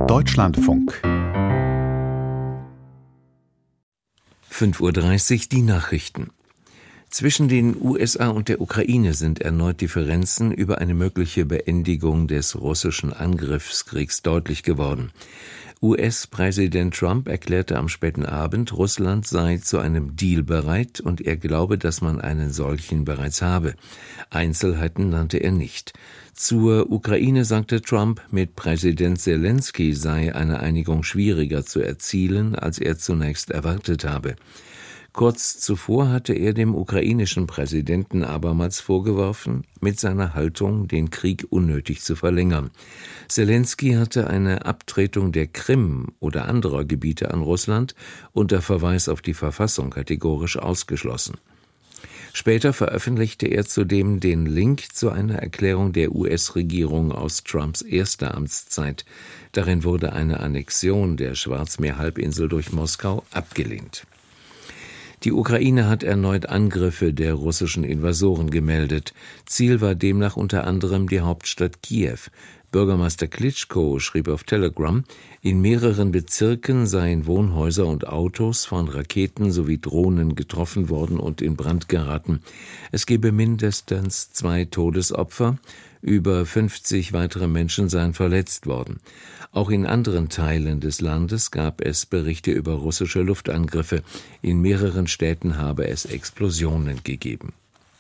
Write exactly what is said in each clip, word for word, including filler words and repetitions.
Deutschlandfunk. fünf Uhr dreißig, die Nachrichten. Zwischen den U S A und der Ukraine sind erneut Differenzen über eine mögliche Beendigung des russischen Angriffskriegs deutlich geworden. U S-Präsident Trump erklärte am späten Abend, Russland sei zu einem Deal bereit und er glaube, dass man einen solchen bereits habe. Einzelheiten nannte er nicht. Zur Ukraine sagte Trump, mit Präsident Selenskyj sei eine Einigung schwieriger zu erzielen, als er zunächst erwartet habe. Kurz zuvor hatte er dem ukrainischen Präsidenten abermals vorgeworfen, mit seiner Haltung den Krieg unnötig zu verlängern. Selenskyj hatte eine Abtretung der Krim oder anderer Gebiete an Russland unter Verweis auf die Verfassung kategorisch ausgeschlossen. Später veröffentlichte er zudem den Link zu einer Erklärung der U S-Regierung aus Trumps erster Amtszeit. Darin wurde eine Annexion der Schwarzmeerhalbinsel durch Moskau abgelehnt. Die Ukraine hat erneut Angriffe der russischen Invasoren gemeldet. Ziel war demnach unter anderem die Hauptstadt Kiew. Bürgermeister Klitschko schrieb auf Telegram, in mehreren Bezirken seien Wohnhäuser und Autos von Raketen sowie Drohnen getroffen worden und in Brand geraten. Es gebe mindestens zwei Todesopfer, über fünfzig weitere Menschen seien verletzt worden. Auch in anderen Teilen des Landes gab es Berichte über russische Luftangriffe. In mehreren Städten habe es Explosionen gegeben.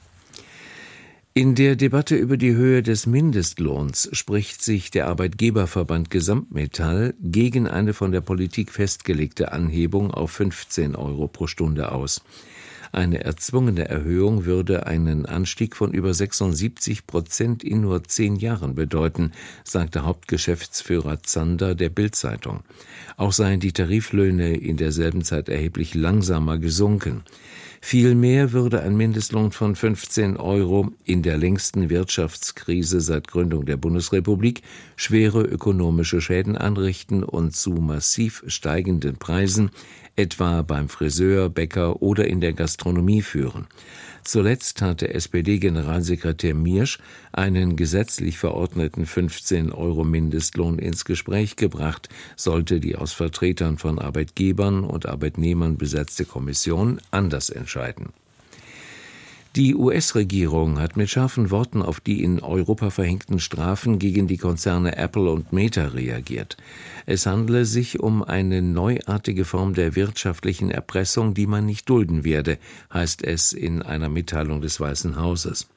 In der Debatte über die Höhe des Mindestlohns spricht sich der Arbeitgeberverband Gesamtmetall gegen eine von der Politik festgelegte Anhebung auf fünfzehn Euro pro Stunde aus. Eine erzwungene Erhöhung würde einen Anstieg von über sechsundsiebzig Prozent in nur zehn Jahren bedeuten, sagte Hauptgeschäftsführer Zander der Bild-Zeitung. Auch seien die Tariflöhne in derselben Zeit erheblich langsamer gesunken. Vielmehr würde ein Mindestlohn von fünfzehn Euro in der längsten Wirtschaftskrise seit Gründung der Bundesrepublik schwere ökonomische Schäden anrichten und zu massiv steigenden Preisen, etwa beim Friseur, Bäcker oder in der Gastronomie führen. Zuletzt hatte S P D-Generalsekretär Miersch einen gesetzlich verordneten fünfzehn Euro Mindestlohn ins Gespräch gebracht, sollte die aus Vertretern von Arbeitgebern und Arbeitnehmern besetzte Kommission anders entscheiden. Die U S-Regierung hat mit scharfen Worten auf die in Europa verhängten Strafen gegen die Konzerne Apple und Meta reagiert. Es handle sich um eine neuartige Form der wirtschaftlichen Erpressung, die man nicht dulden werde, heißt es in einer Mitteilung des Weißen Hauses.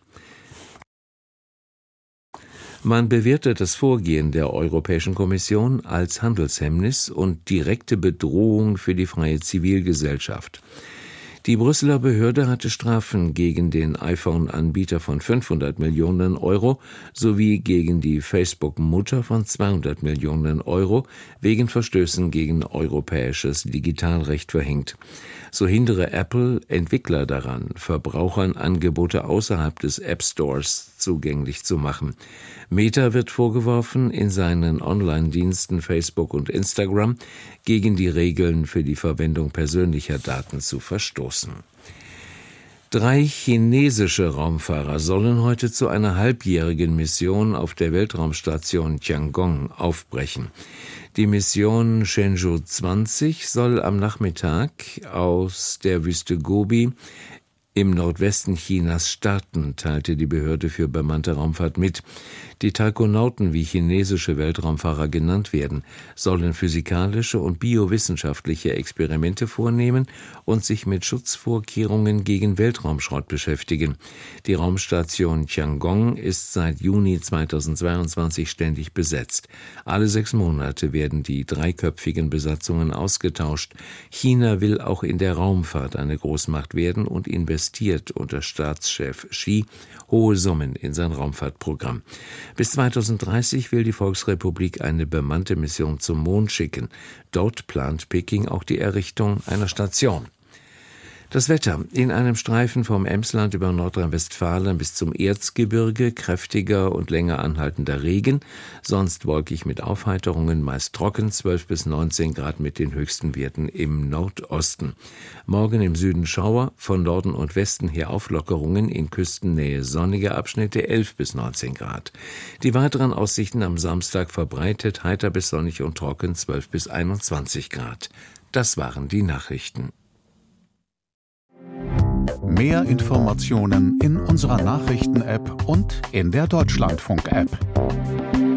Man bewertet das Vorgehen der Europäischen Kommission als Handelshemmnis und direkte Bedrohung für die freie Zivilgesellschaft. Die Brüsseler Behörde hatte Strafen gegen den iPhone-Anbieter von fünfhundert Millionen Euro sowie gegen die Facebook-Mutter von zweihundert Millionen Euro wegen Verstößen gegen europäisches Digitalrecht verhängt. So hindere Apple Entwickler daran, Verbrauchern Angebote außerhalb des App Stores zugänglich zu machen. Meta wird vorgeworfen, in seinen Online-Diensten Facebook und Instagram gegen die Regeln für die Verwendung persönlicher Daten zu verstoßen. Drei chinesische Raumfahrer sollen heute zu einer halbjährigen Mission auf der Weltraumstation Tiangong aufbrechen. Die Mission Shenzhou zwanzig soll am Nachmittag aus der Wüste Gobi im Nordwesten Chinas starten, teilte die Behörde für bemannte Raumfahrt mit. Die Taikonauten, wie chinesische Weltraumfahrer genannt werden, sollen physikalische und biowissenschaftliche Experimente vornehmen und sich mit Schutzvorkehrungen gegen Weltraumschrott beschäftigen. Die Raumstation Tiangong ist seit Juni zweitausendzweiundzwanzig ständig besetzt. Alle sechs Monate werden die dreiköpfigen Besatzungen ausgetauscht. China will auch in der Raumfahrt eine Großmacht werden und investiert unter Staatschef Xi hohe Summen in sein Raumfahrtprogramm. Bis zweitausenddreißig will die Volksrepublik eine bemannte Mission zum Mond schicken. Dort plant Peking auch die Errichtung einer Station. Das Wetter. In einem Streifen vom Emsland über Nordrhein-Westfalen bis zum Erzgebirge kräftiger und länger anhaltender Regen, sonst wolkig mit Aufheiterungen, meist trocken, zwölf bis neunzehn Grad mit den höchsten Werten im Nordosten. Morgen im Süden Schauer, von Norden und Westen her Auflockerungen, in Küstennähe sonnige Abschnitte, elf bis neunzehn Grad. Die weiteren Aussichten am Samstag verbreitet, heiter bis sonnig und trocken, zwölf bis einundzwanzig Grad. Das waren die Nachrichten. Mehr Informationen in unserer Nachrichten-App und in der Deutschlandfunk-App.